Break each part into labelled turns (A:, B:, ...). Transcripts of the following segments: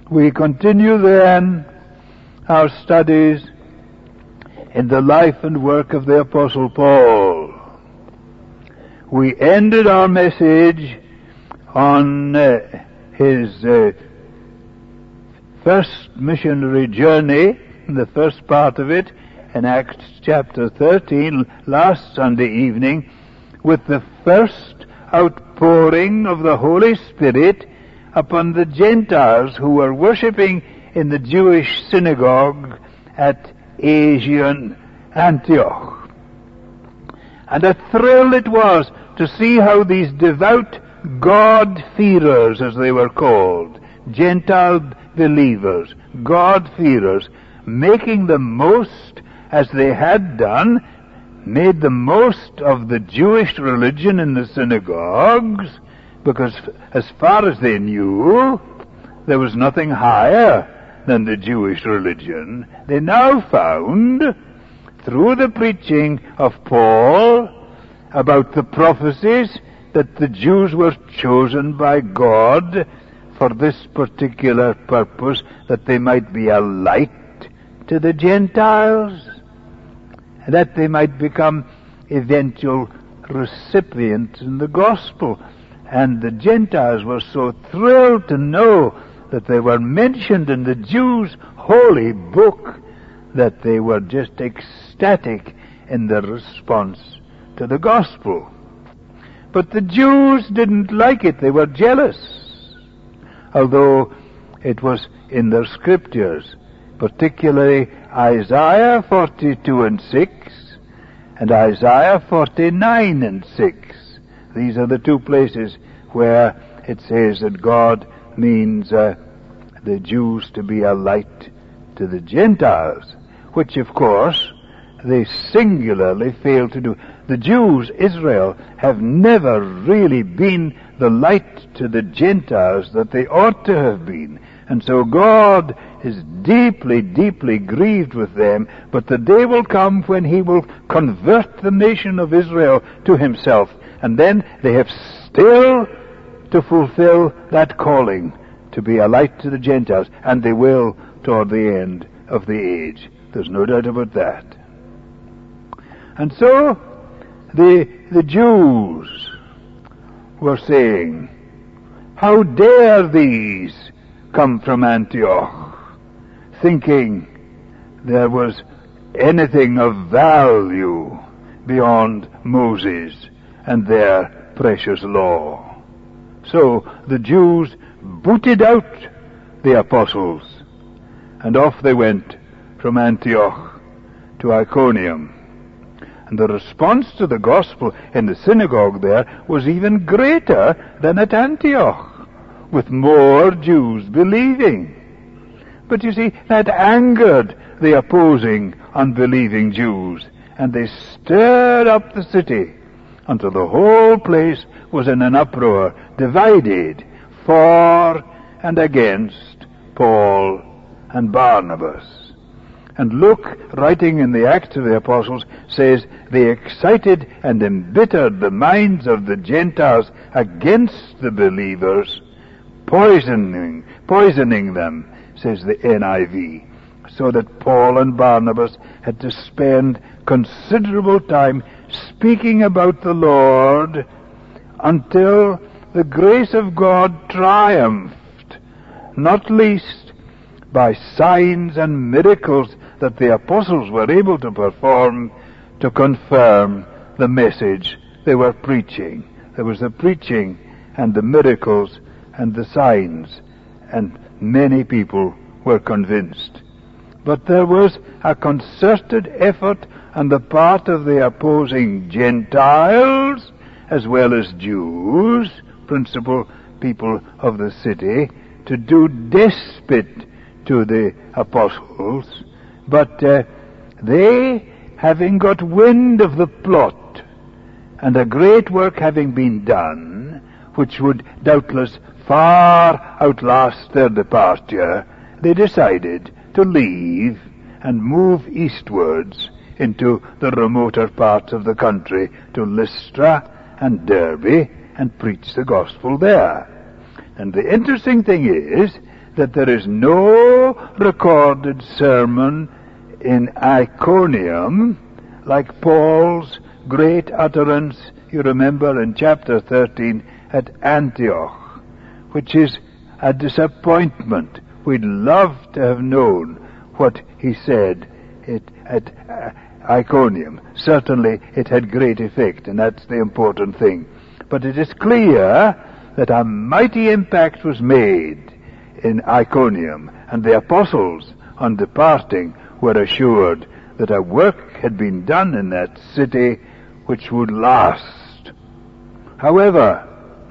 A: We continue then our studies in the life and work of the Apostle Paul. We ended our message on his first missionary journey, the first part of it, in Acts chapter 13, last Sunday evening, with the first outpouring of the Holy Spirit upon the Gentiles who were worshipping in the Jewish synagogue at Asian Antioch. And a thrill it was to see how these devout God-fearers, as they were called, Gentile believers, God-fearers, making the most, as they had done, made the most of the Jewish religion in the synagogues, because as far as they knew, there was nothing higher than the Jewish religion. They now found, through the preaching of Paul about the prophecies, that the Jews were chosen by God for this particular purpose, that they might be a light to the Gentiles, that they might become eventual recipients in the gospel. And the Gentiles were so thrilled to know that they were mentioned in the Jews' holy book that they were just ecstatic in their response to the gospel. But the Jews didn't like it. They were jealous, although it was in their scriptures, particularly Isaiah 42 and 6 and Isaiah 49 and 6. These are the two places where it says that God means the Jews to be a light to the Gentiles, which of course they singularly fail to do. The Jews, Israel, have never really been the light to the Gentiles that they ought to have been. And so God is deeply, deeply grieved with them, but the day will come when he will convert the nation of Israel to himself, and then they have still to fulfill that calling to be a light to the Gentiles, and they will toward the end of the age. There's no doubt about that. And so the Jews were saying, how dare these come from Antioch, thinking there was anything of value beyond Moses and their precious law. So the Jews booted out the apostles, and off they went from Antioch to Iconium. And the response to the gospel in the synagogue there was even greater than at Antioch, with more Jews believing. But you see, that angered the opposing, unbelieving Jews, and they stirred up the city until the whole place was in an uproar, divided for and against Paul and Barnabas. And Luke, writing in the Acts of the Apostles, says they excited and embittered the minds of the Gentiles against the believers, poisoning them, says the NIV, so that Paul and Barnabas had to spend considerable time speaking about the Lord until the grace of God triumphed, not least by signs and miracles that the apostles were able to perform to confirm the message they were preaching. There was the preaching and the miracles and the signs, and many people were convinced. But there was a concerted effort on the part of the opposing Gentiles as well as Jews, principal people of the city, to do despite to the apostles. But they, having got wind of the plot, and a great work having been done, which would doubtless far outlast their departure, they decided to leave and move eastwards into the remoter parts of the country, to Lystra and Derbe, and preach the gospel there. And the interesting thing is that there is no recorded sermon in Iconium like Paul's great utterance, you remember, in chapter 13 at Antioch, which is a disappointment. We'd love to have known what he said at Iconium. Certainly it had great effect, and that's the important thing. But it is clear that a mighty impact was made in Iconium, and the apostles, on departing, were assured that a work had been done in that city which would last. However,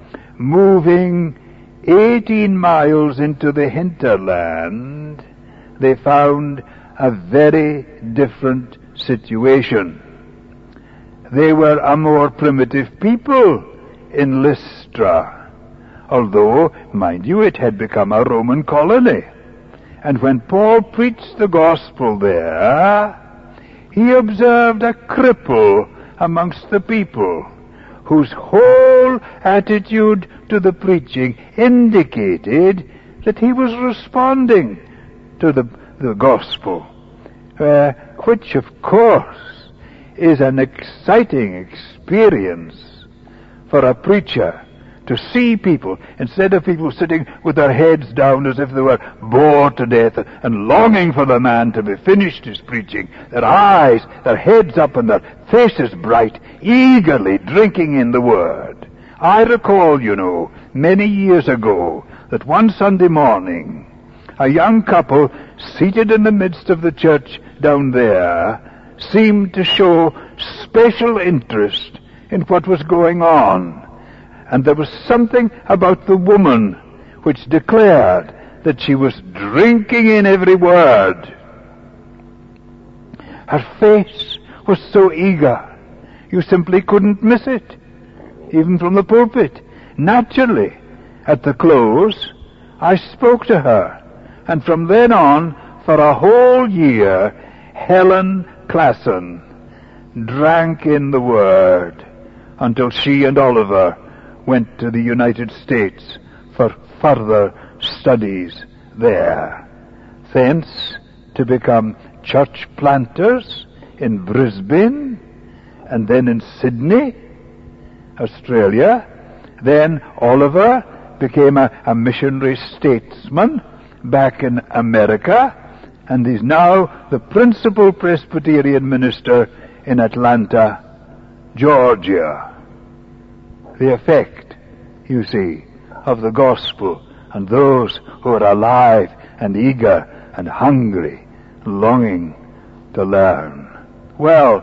A: moving 18 miles into the hinterland, they found a very different situation. They were a more primitive people in Lystra, although, mind you, it had become a Roman colony. And when Paul preached the gospel there, he observed a cripple amongst the people, whose whole attitude to the preaching indicated that he was responding to the gospel, which of course is an exciting experience for a preacher, to see people, instead of people sitting with their heads down as if they were bored to death and longing for the man to be finished his preaching, their eyes, their heads up and their faces bright, eagerly drinking in the word. I recall, many years ago, that one Sunday morning, a young couple seated in the midst of the church down there seemed to show special interest in what was going on. And there was something about the woman which declared that she was drinking in every word. Her face was so eager, you simply couldn't miss it, even from the pulpit. Naturally, at the close, I spoke to her, and from then on, for a whole year, Helen Klassen drank in the word until she and Oliver went to the United States for further studies there. Thence to become church planters in Brisbane, and then in Sydney, Australia. Then Oliver became a missionary statesman back in America, and is now the principal Presbyterian minister in Atlanta, Georgia. The effect, you see, of the gospel on those who are alive and eager and hungry, longing to learn. Well,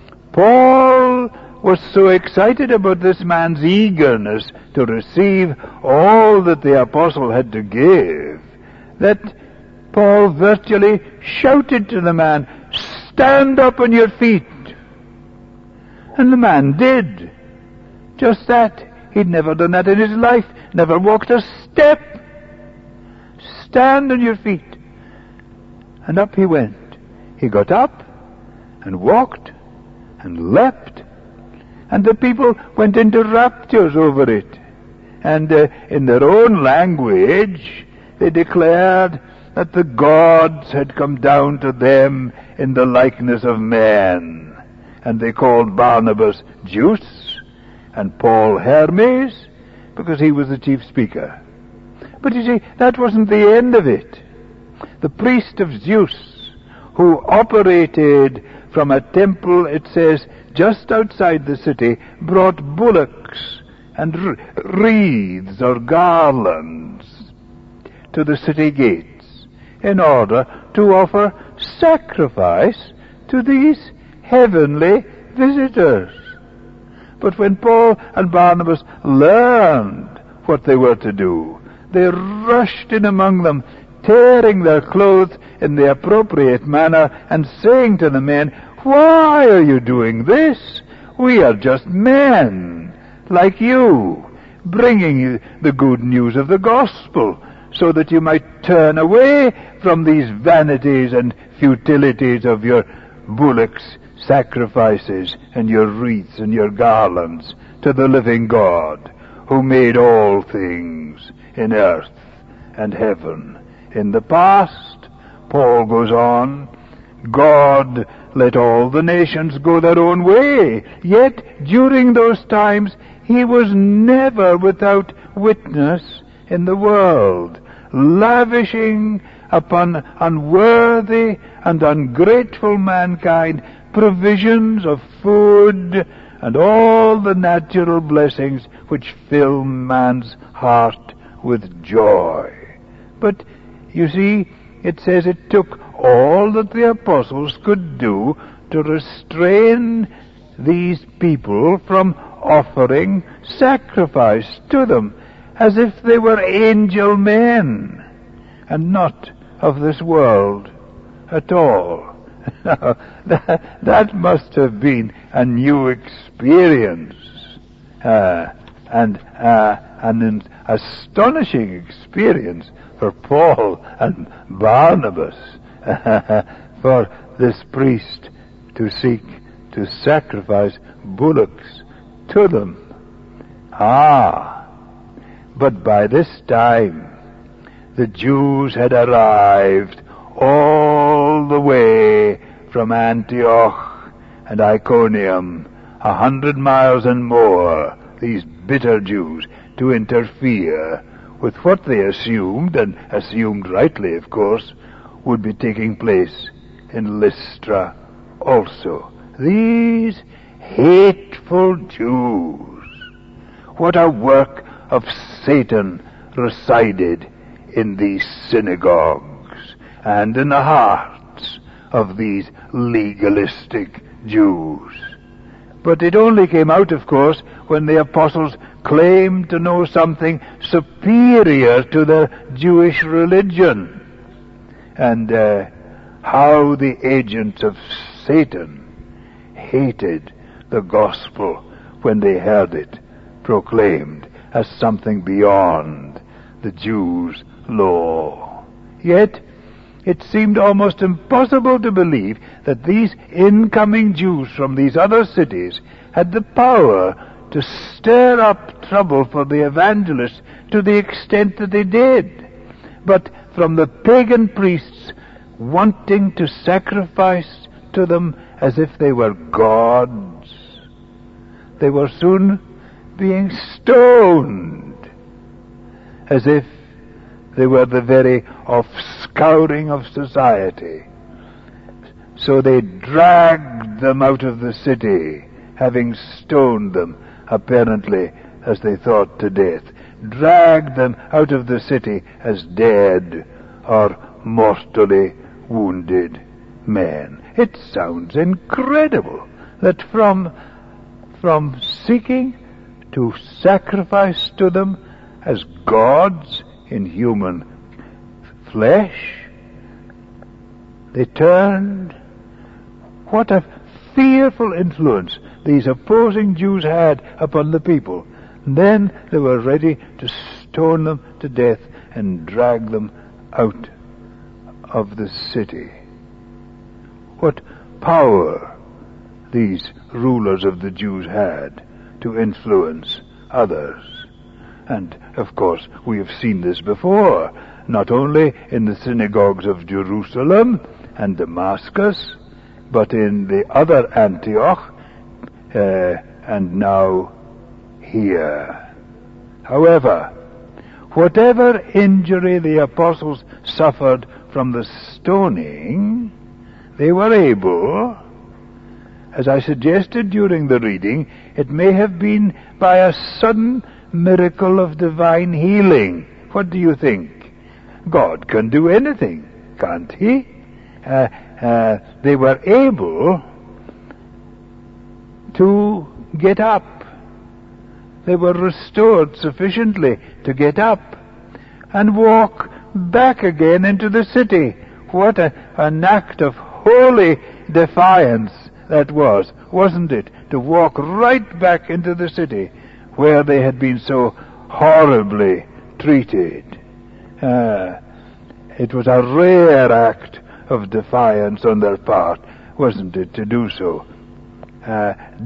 A: Paul was so excited about this man's eagerness to receive all that the apostle had to give, that Paul virtually shouted to the man, "Stand up on your feet." And the man did. Just that. He'd never done that in his life, never walked a step. Stand on your feet. And up he went. He got up and walked and leapt, and the people went into raptures over it. And in their own language, they declared that the gods had come down to them in the likeness of men. And they called Barnabas Zeus and Paul Hermes, because he was the chief speaker. But you see, that wasn't the end of it. The priest of Zeus, who operated from a temple, it says, just outside the city, brought bullocks and wreaths or garlands to the city gates in order to offer sacrifice to these heavenly visitors. But when Paul and Barnabas learned what they were to do, they rushed in among them, tearing their clothes in the appropriate manner and saying to the men, "Why are you doing this? We are just men, like you, bringing you the good news of the gospel, so that you might turn away from these vanities and futilities of your bullocks, sacrifices, and your wreaths and your garlands to the living God, who made all things in earth and heaven In the past, Paul goes on, God let all the nations go their own way. Yet, during those times, he was never without witness in the world, lavishing upon unworthy and ungrateful mankind provisions of food and all the natural blessings which fill man's heart with joy. But, you see, it says it took all that the apostles could do to restrain these people from offering sacrifice to them, as if they were angel men, and not of this world at all. Now, that must have been a new experience, and an astonishing experience for Paul and Barnabas, for this priest to seek to sacrifice bullocks to them. But by this time the Jews had arrived all the way from Antioch and Iconium, 100 miles and more, these bitter Jews, to interfere with what they assumed, and assumed rightly, of course, would be taking place in Lystra also. These hateful Jews. What a work of Satan resided in these synagogues and in the hearts of these legalistic Jews. But it only came out, of course, when the apostles claimed to know something superior to their Jewish religion, and how the agents of Satan hated the gospel when they heard it proclaimed as something beyond the Jews' law. Yet it seemed almost impossible to believe that these incoming Jews from these other cities had the power to stir up trouble for the evangelists to the extent that they did. But from the pagan priests wanting to sacrifice to them as if they were gods, they were soon being stoned as if they were the very offscouring of society. So they dragged them out of the city, having stoned them, apparently, as they thought, to death. Dragged them out of the city as dead or mortally wounded men. It sounds incredible that from seeking to sacrifice to them as gods in human flesh, they turned. What a fearful influence these opposing Jews had upon the people. And then they were ready to stone them to death and drag them out of the city. What power these rulers of the Jews had to influence others. And, of course, we have seen this before, not only in the synagogues of Jerusalem and Damascus, but in the other Antioch, and now here. However, whatever injury the apostles suffered from the stoning, they were able, as I suggested during the reading, it may have been by a sudden miracle of divine healing. What do you think? God can do anything, can't he? They were able to get up. They were restored sufficiently to get up and walk back again into the city. What an act of holy defiance that was, wasn't it? To walk right back into the city where they had been so horribly treated. It was a rare act of defiance on their part, wasn't it, to do so?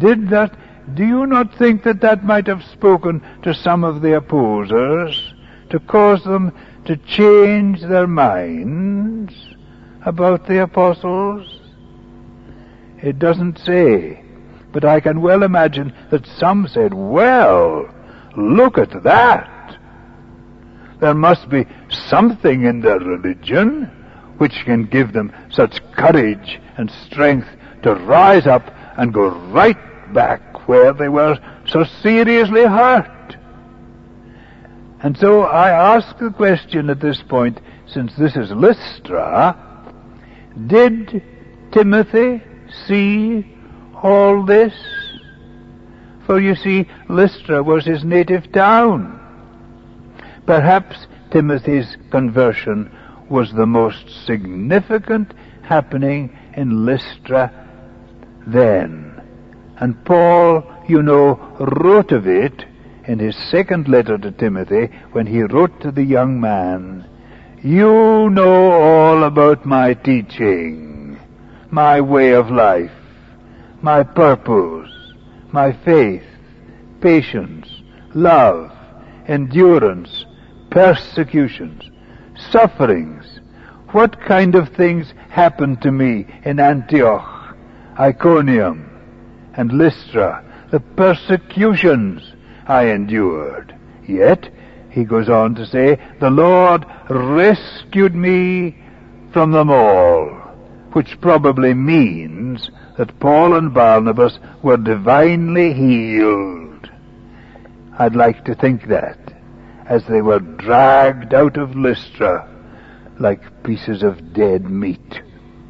A: Do you not think that might have spoken to some of the opposers, to cause them to change their minds about the apostles? It doesn't say, but I can well imagine that some said, well, look at that. There must be something in their religion which can give them such courage and strength to rise up and go right back where they were so seriously hurt. And so I ask the question at this point, since this is Lystra, did Timothy see all this? For you see, Lystra was his native town. Perhaps Timothy's conversion was the most significant happening in Lystra then. And Paul, you know, wrote of it in his second letter to Timothy when he wrote to the young man, "You know all about my teaching, my way of life, my purpose, my faith, patience, love, endurance, persecutions, sufferings. What kind of things happened to me in Antioch, Iconium, and Lystra, the persecutions I endured. Yet," he goes on to say, "the Lord rescued me from them all," which probably means that Paul and Barnabas were divinely healed. I'd like to think that, as they were dragged out of Lystra like pieces of dead meat.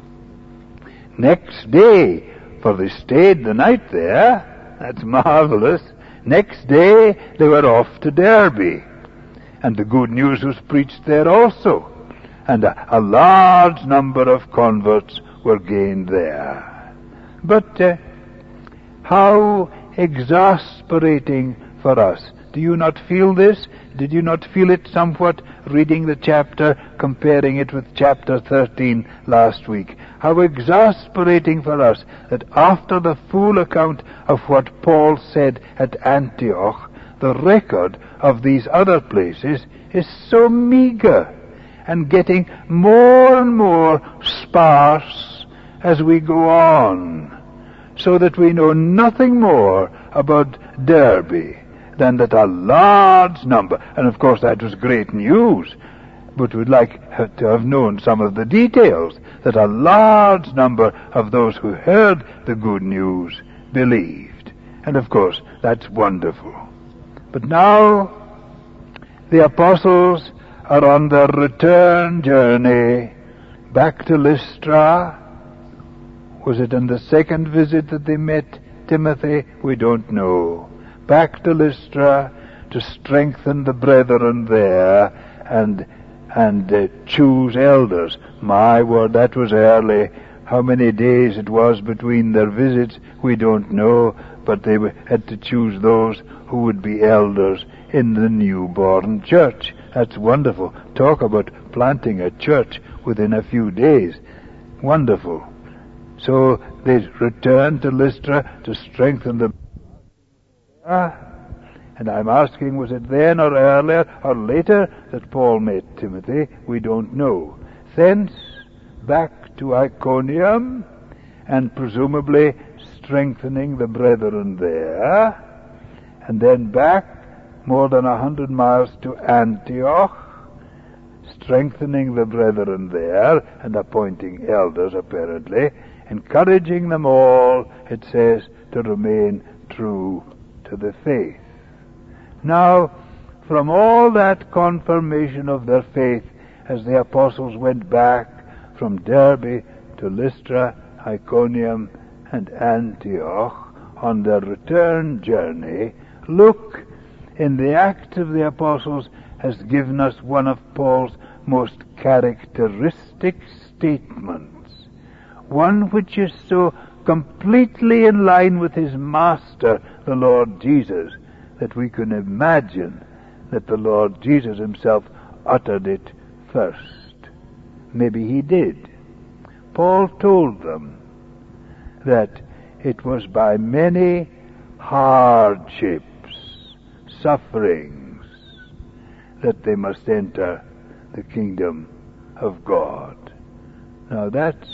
A: Next day, for they stayed the night there, that's marvelous, next day they were off to Derbe, and the good news was preached there also, and a large number of converts were gained there. But how exasperating for us. Do you not feel this? Did you not feel it somewhat reading the chapter, comparing it with chapter 13 last week? How exasperating for us that after the full account of what Paul said at Antioch, the record of these other places is so meager and getting more and more sparse as we go on, so that we know nothing more about Derbe than that a large number, and of course that was great news, but we'd like to have known some of the details, that a large number of those who heard the good news believed. And of course that's wonderful. But now the apostles are on their return journey back to Lystra. Was it on the second visit that they met Timothy? We don't know. Back to Lystra to strengthen the brethren there and choose elders. My word, that was early. How many days it was between their visits, we don't know, but they had to choose those who would be elders in the newborn church. That's wonderful. Talk about planting a church within a few days. Wonderful. So they returned to Lystra to strengthen the... And I'm asking, was it then or earlier or later that Paul met Timothy? We don't know. Thence back to Iconium, and presumably strengthening the brethren there, and then back more than 100 miles to Antioch, strengthening the brethren there and appointing elders apparently, encouraging them all, it says, to remain true to the faith. Now, from all that confirmation of their faith as the apostles went back from Derbe to Lystra, Iconium, and Antioch on their return journey, Luke, in the Acts of the Apostles, has given us one of Paul's most characteristic statements, one which is so completely in line with his master, the Lord Jesus, that we can imagine that the Lord Jesus himself uttered it first. Maybe he did. Paul told them that it was by many hardships, sufferings, that they must enter the kingdom of God. Now that's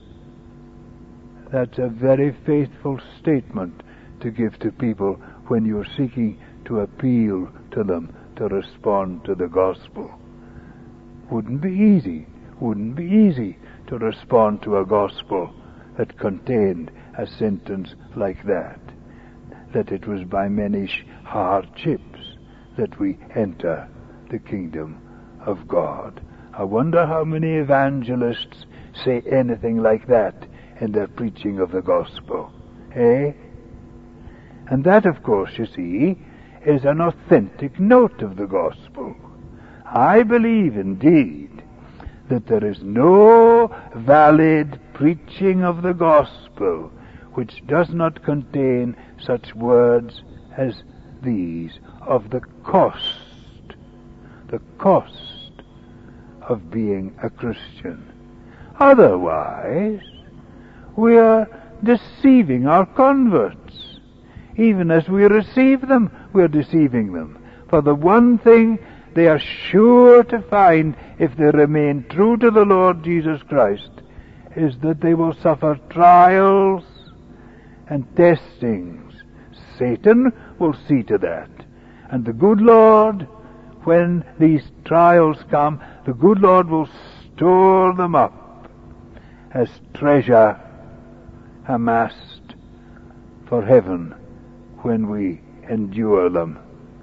A: a very faithful statement to give to people when you're seeking to appeal to them to respond to the gospel. Wouldn't be easy to respond to a gospel that contained a sentence like that it was by many hardships that we enter the kingdom of God. I wonder how many evangelists say anything like that in their preaching of the gospel. Eh? And that, of course, you see, is an authentic note of the gospel. I believe, indeed, that there is no valid preaching of the gospel which does not contain such words as these of the cost of being a Christian. Otherwise, we are deceiving our converts. Even as we receive them, we are deceiving them. For the one thing they are sure to find if they remain true to the Lord Jesus Christ is that they will suffer trials and testings. Satan will see to that. And the good Lord, when these trials come, the good Lord will store them up as treasure amassed for heaven when we endure them.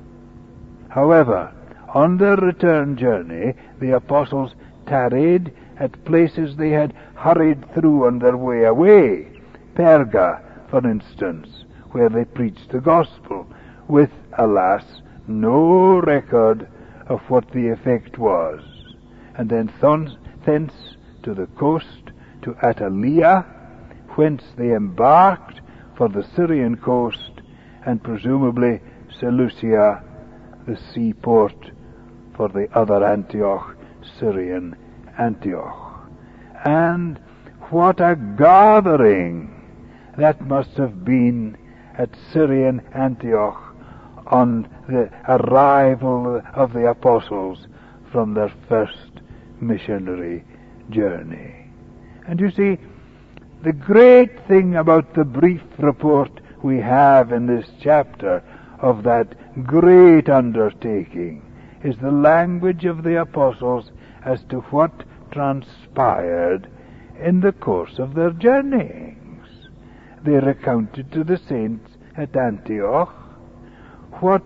A: However, on their return journey, the apostles tarried at places they had hurried through on their way away. Perga, for instance, where they preached the gospel, with, alas, no record of what the effect was. And then thence to the coast, to Attalia, whence they embarked for the Syrian coast, and presumably Seleucia, the seaport for the other Antioch, Syrian Antioch. And what a gathering that must have been at Syrian Antioch on the arrival of the apostles from their first missionary journey. And you see, the great thing about the brief report we have in this chapter of that great undertaking is the language of the apostles as to what transpired in the course of their journeyings. They recounted to the saints at Antioch what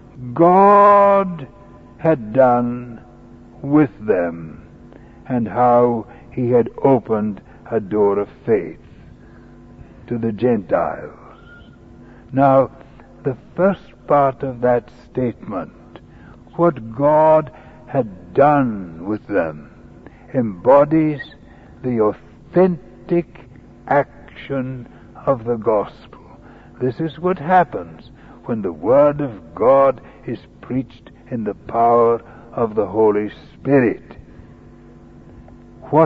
A: God had done with them and how he had opened a door of faith to the Gentiles. Now, the first part of that statement, what God had done with them, embodies the authentic action of the gospel. This is what happens when the Word of God is preached in the power of the Holy Spirit. What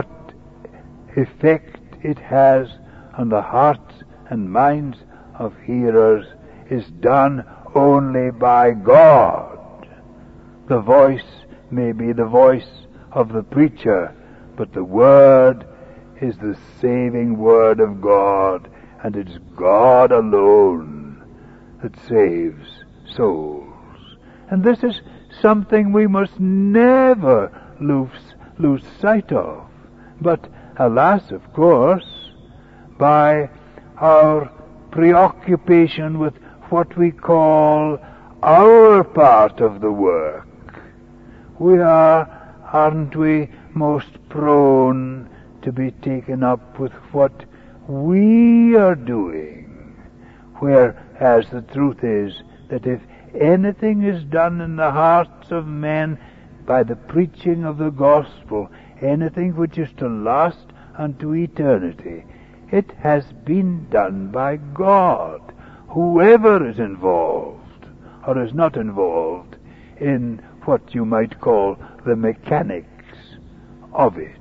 A: effect it has on the hearts and minds of hearers is done only by God. The voice may be the voice of the preacher, but the Word is the saving Word of God, and it's God alone that saves souls. And this is something we must never lose sight of. But alas, of course, by our preoccupation with what we call our part of the work, we aren't we, most prone to be taken up with what we are doing, whereas the truth is that if anything is done in the hearts of men by the preaching of the gospel, anything which is to last unto eternity, it has been done by God. Whoever is involved or is not involved in what you might call the mechanics of it.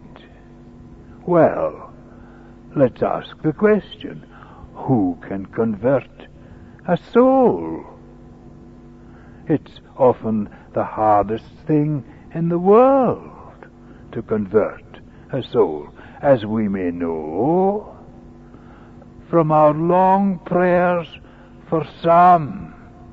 A: Well, let's ask the question, who can convert a soul? It's often the hardest thing in the world to convert a soul, as we may know from our long prayers for some.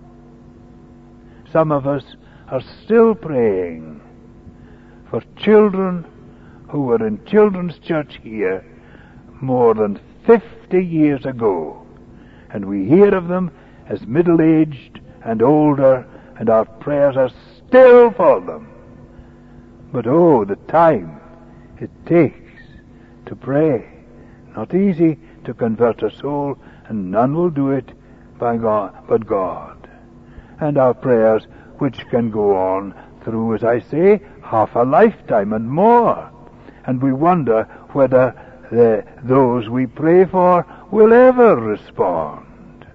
A: Some of us are still praying for children who were in children's church here more than 50 years ago, and we hear of them as middle-aged and older, and our prayers are still for them. But oh, the time it takes to pray. Not easy to convert a soul, and none will do it by God but God. And our prayers, which can go on through, as I say, half a lifetime and more. And we wonder whether those we pray for will ever respond.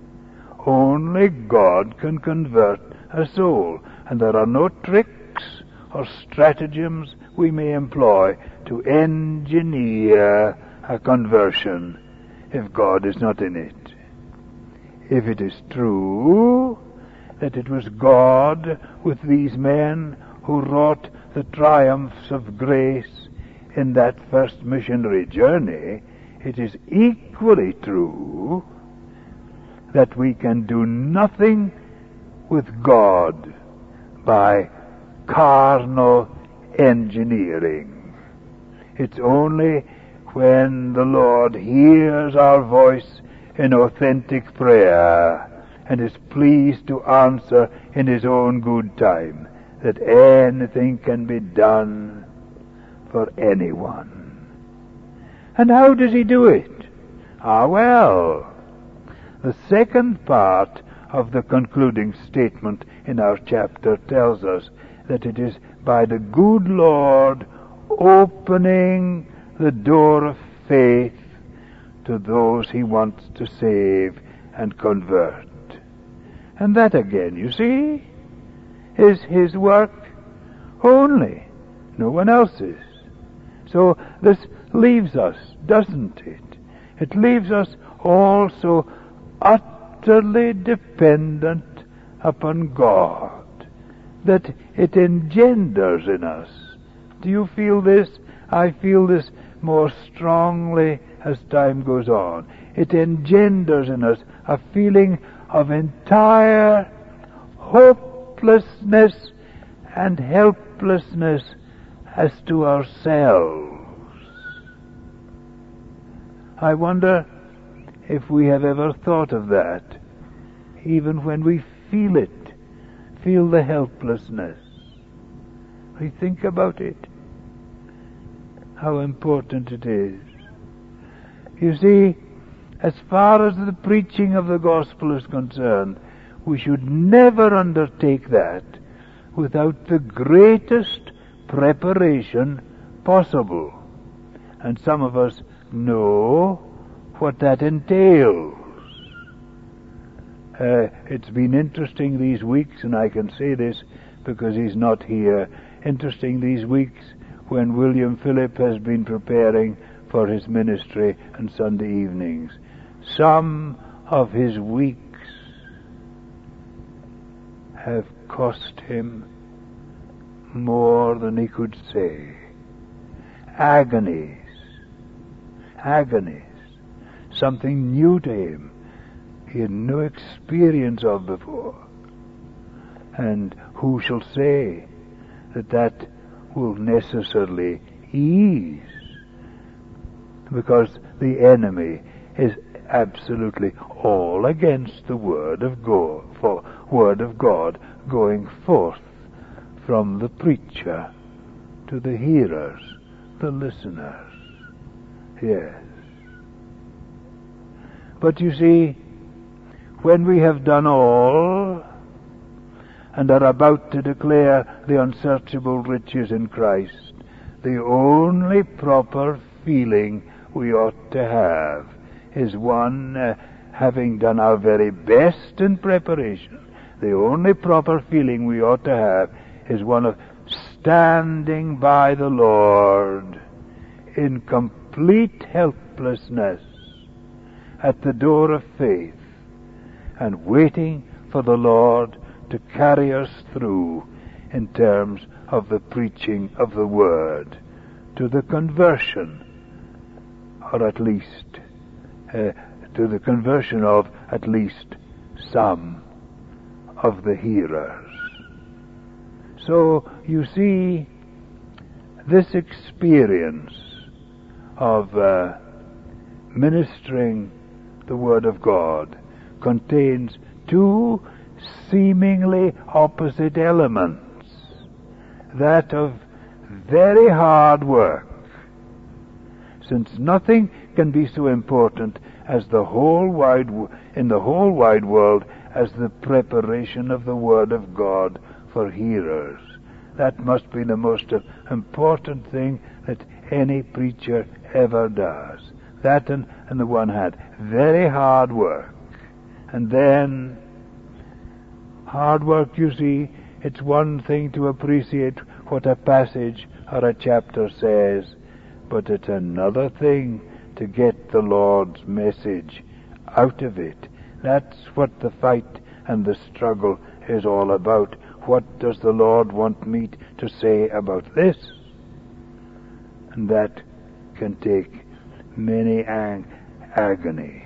A: Only God can convert a soul, and there are no tricks or stratagems we may employ to engineer a conversion if God is not in it. If it is true that it was God with these men who wrought the triumphs of grace in that first missionary journey, it is equally true that we can do nothing with God by carnal engineering. It's only when the Lord hears our voice in authentic prayer and is pleased to answer in His own good time that anything can be done for anyone. And how does He do it? Well, the second part of the concluding statement in our chapter tells us that it is by the good Lord opening the door of faith to those He wants to save and convert. And that again, you see, is His work only, no one else's. So this leaves us, doesn't it? It leaves us also utterly dependent upon God, that it engenders in us. Do you feel this? I feel this more strongly as time goes on. It engenders in us a feeling of entire hopelessness and helplessness as to ourselves. I wonder if we have ever thought of that, even when we feel it, feel the helplessness. We think about it, how important it is. You see, as far as the preaching of the gospel is concerned, we should never undertake that without the greatest preparation possible. And some of us know what that entails. It's been interesting these weeks, and I can say this because he's not here, interesting these weeks when William Phillip has been preparing for his ministry and Sunday evenings. Some of his weeks have cost him more than he could say. Agonies. Something new to him he had no experience of before. And who shall say that will necessarily ease? Because the enemy is absolutely all against the Word of God going forth from the preacher to the hearers, the listeners. Yes. But you see, when we have done all and are about to declare the unsearchable riches in Christ, the only proper feeling we ought to have is one, having done our very best in preparation, the only proper feeling we ought to have is one of standing by the Lord in complete helplessness at the door of faith and waiting for the Lord to carry us through in terms of the preaching of the Word to the conversion, or at least to the conversion of at least some of the hearers. So you see, this experience of ministering the Word of God contains two seemingly opposite elements. That of very hard work, since nothing can be so important as in the whole wide world as the preparation of the Word of God for hearers. That must be the most important thing that any preacher ever does. That on the one hand, very hard work. And then, hard work, you see, it's one thing to appreciate what a passage or a chapter says, but it's another thing to get the Lord's message out of it. That's what the fight and the struggle is all about. What does the Lord want me to say about this? And that can take many agonies.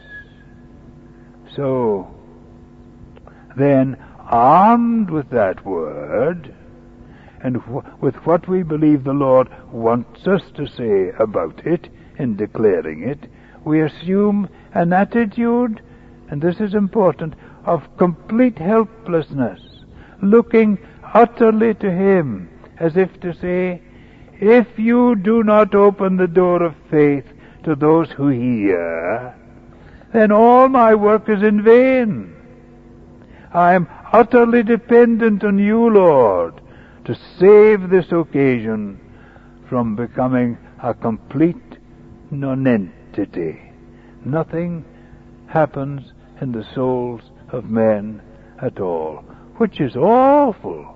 A: So, then, armed with that Word, and with what we believe the Lord wants us to say about it, in declaring it, we assume an attitude, and this is important, of complete helplessness, looking utterly to Him, as if to say, if you do not open the door of faith to those who hear, then all my work is in vain. I am utterly dependent on you, Lord, to save this occasion from becoming a complete nonentity. Nothing happens in the souls of men at all, which is awful.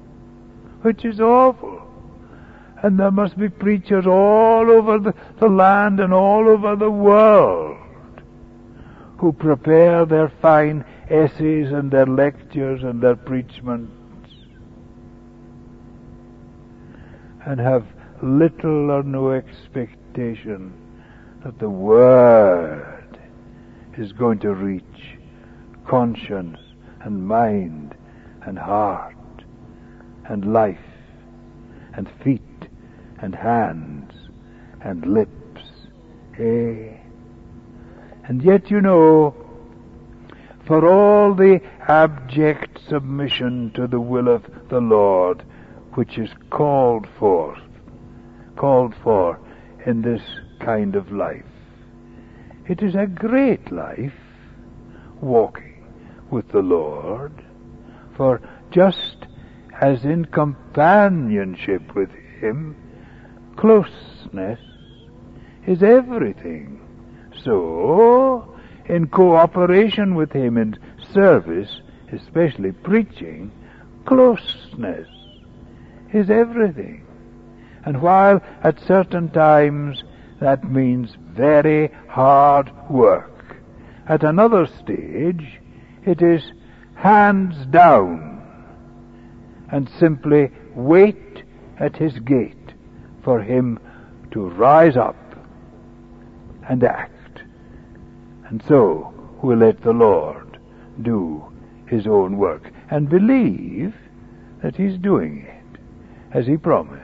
A: And there must be preachers all over the land and all over the world who prepare their fine essays and their lectures and their preachments and have little or no expectation that the Word is going to reach conscience and mind and heart and life and feet and hands and lips. And yet, you know, for all the abject submission to the will of the Lord which is called for in this kind of life, it is a great life walking with the Lord, for just as in companionship with Him, closeness is everything, so in cooperation with Him in service, especially preaching, closeness is everything. And while at certain times that means very hard work, at another stage it is hands down and simply wait at His gate for Him to rise up and act. And so we'll let the Lord do His own work and believe that He's doing it as He promised.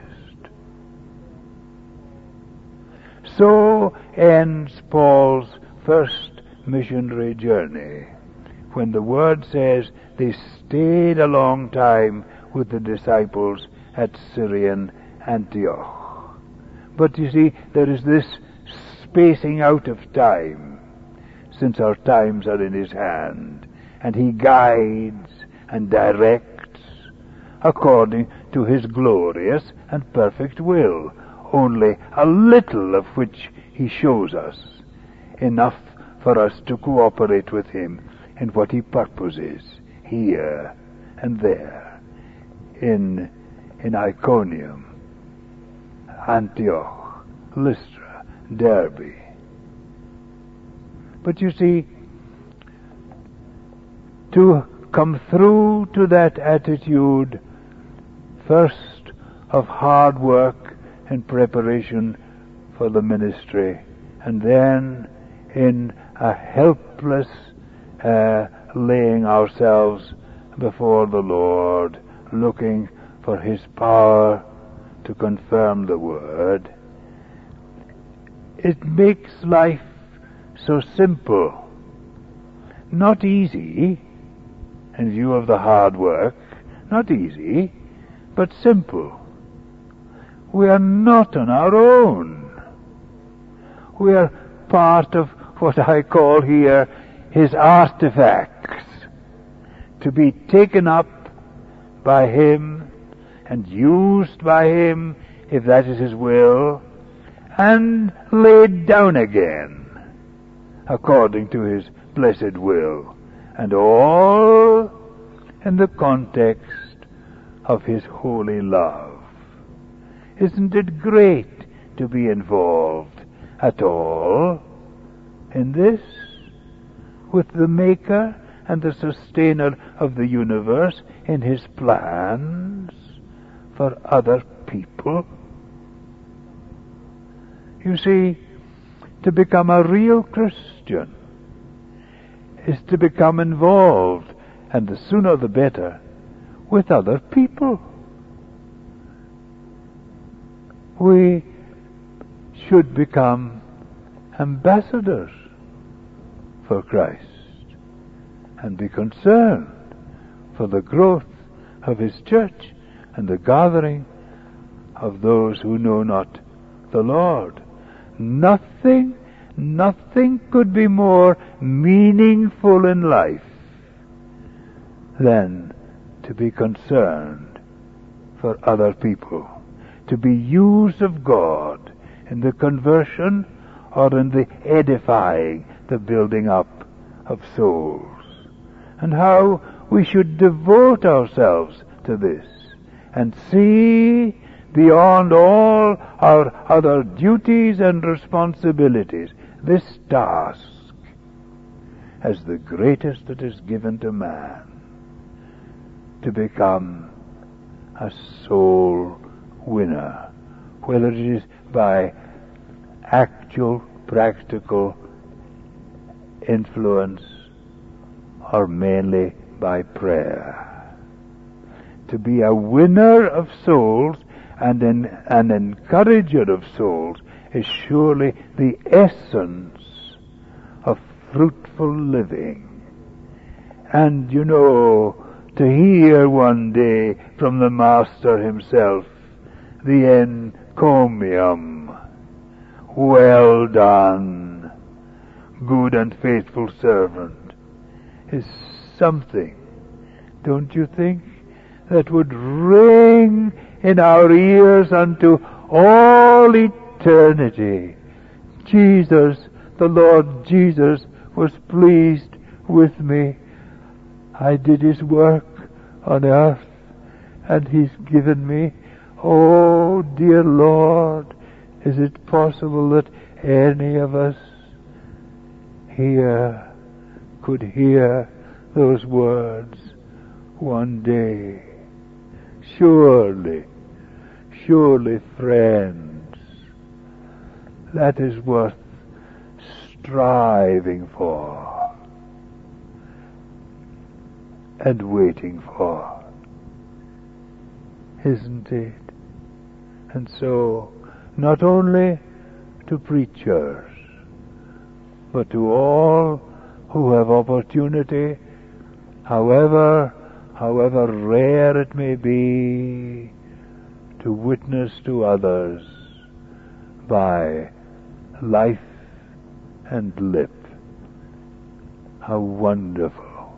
A: So ends Paul's first missionary journey, when the Word says they stayed a long time with the disciples at Syrian Antioch. But you see, there is this spacing out of time, since our times are in His hand, and He guides and directs according to His glorious and perfect will, only a little of which He shows us, enough for us to cooperate with Him in what He purposes here and there, in Iconium, Antioch, Lystra, Derbe. But you see, to come through to that attitude, first of hard work and preparation for the ministry, and then in a helpless laying ourselves before the Lord, looking for His power to confirm the Word. It makes life so simple, not easy, in view of the hard work, not easy, but simple. We are not on our own. We are part of what I call here His artifacts, to be taken up by Him and used by Him, if that is His will, and laid down again, according to His blessed will, and all in the context of His holy love. Isn't it great to be involved at all in this, with the Maker and the Sustainer of the universe in His plans for other people? You see, to become a real Christian is to become involved, and the sooner the better, with other people. We should become ambassadors for Christ and be concerned for the growth of His church and the gathering of those who know not the Lord. Nothing could be more meaningful in life than to be concerned for other people, to be used of God in the conversion or in the edifying, the building up of souls. And how we should devote ourselves to this and see beyond all our other duties and responsibilities this task as the greatest that is given to man, to become a soul winner, whether it is by actual, practical influence or mainly by prayer. To be a winner of souls and an encourager of souls is surely the essence of fruitful living. And you know, to hear one day from the Master himself the encomium, "Well done, good and faithful servant," is something, don't you think, that would ring in our ears unto all eternity. Jesus, the Lord Jesus, was pleased with me. I did His work on earth, and He's given me. Oh, dear Lord, is it possible that any of us here could hear those words one day? Surely, friends, that is worth striving for and waiting for, isn't it? And so, not only to preachers, but to all who have opportunity, however rare it may be, to witness to others by life and lip. How wonderful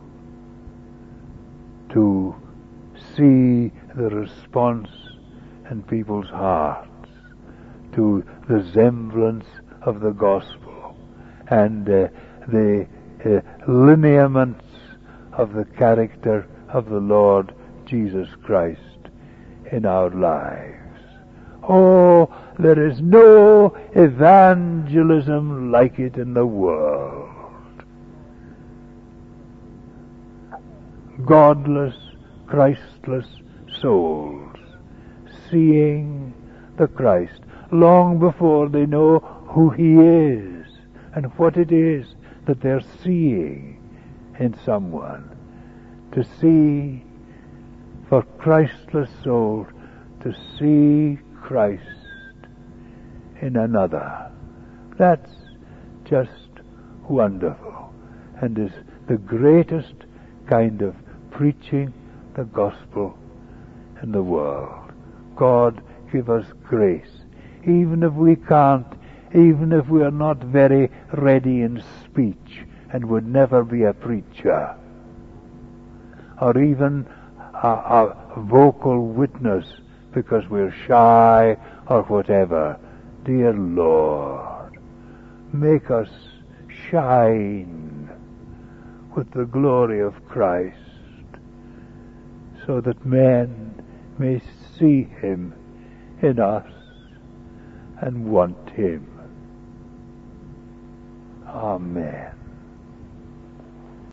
A: to see the response in people's hearts to the semblance of the gospel and the lineaments of the character of the Lord Jesus Christ in our lives. Oh, there is no evangelism like it in the world. godless, Christless souls, seeing the Christ long before they know who He is and what it is that they're seeing in someone. To see, for Christless souls, to see Christ in another. That's just wonderful, and is the greatest kind of preaching the gospel in the world. God give us grace, even if we can't, even if we are not very ready in speech and would never be a preacher, or even a vocal witness because we're shy or whatever. Dear Lord, make us shine with the glory of Christ, so that men may see Him in us and want Him. Amen.